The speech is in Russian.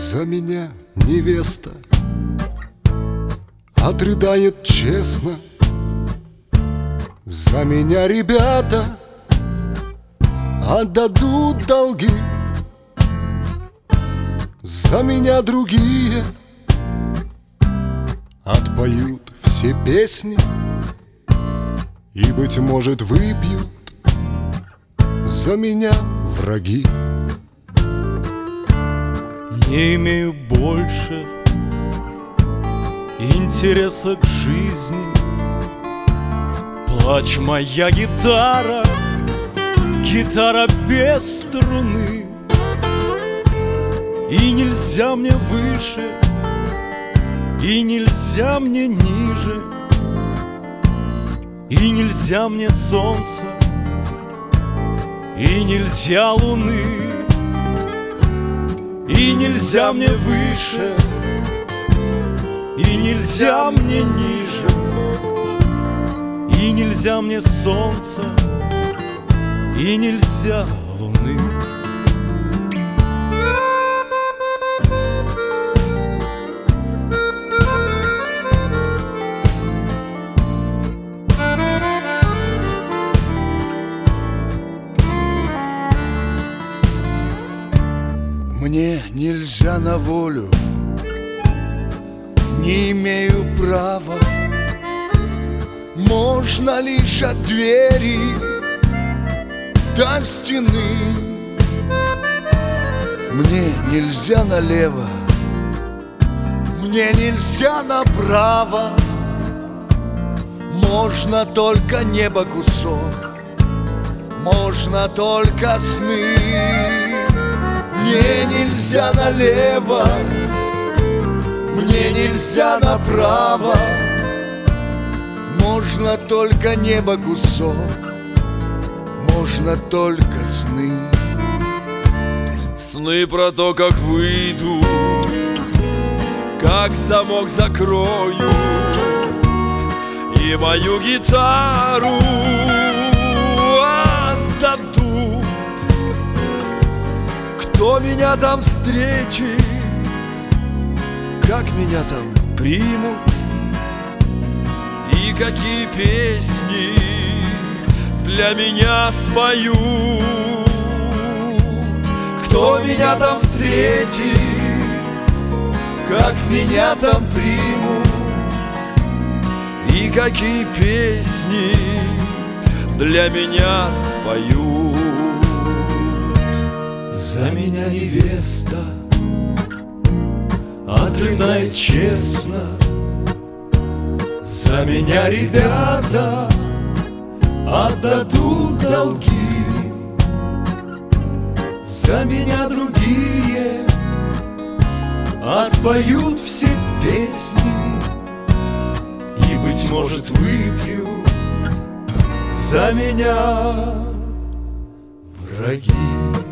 За меня невеста отрыдает честно. За меня ребята отдадут долги. За меня другие отпоют все песни и, быть может, выпьют за меня враги. Не имею больше интереса к жизни. Плачь, моя гитара, гитара без струны. И нельзя мне выше, и нельзя мне ниже, и нельзя мне солнца, и нельзя луны. И нельзя мне выше, и нельзя мне ниже, и нельзя мне солнца, и нельзя луны. Мне нельзя на волю, не имею права. Можно лишь от двери до стены. Мне нельзя налево, мне нельзя направо. Можно только небо кусок, можно только сны. Мне нельзя налево, мне нельзя направо. Можно только небо кусок, можно только сны. Сны про то, как выйду, как замок закрою и мою гитару отдадут. Кто меня там встретит, как меня там примут, и какие песни для меня споют. Кто меня там встретит, как меня там примут, и какие песни для меня споют. За меня невеста отрыдает честно. За меня ребята отдадут долги. За меня другие отпоют все песни и, быть может, выпьют за меня враги.